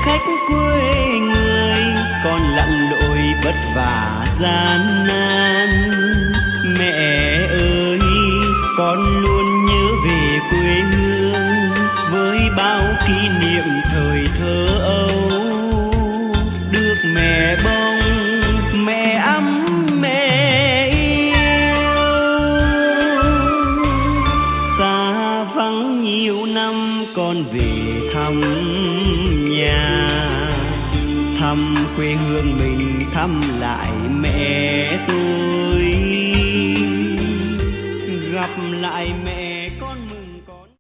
khách quê người, con lặn lội vất vả gian nan. Mẹ ơi, con luôn nhớ về quê hương với bao kỷ niệm thời thơ ấu. Được mẹ bông, mẹ ấm, mẹ yêu. Xa vắng nhiều năm con về thăm nhà, thăm quê hương mình, thăm lại mẹ tôi, gặp lại mẹ.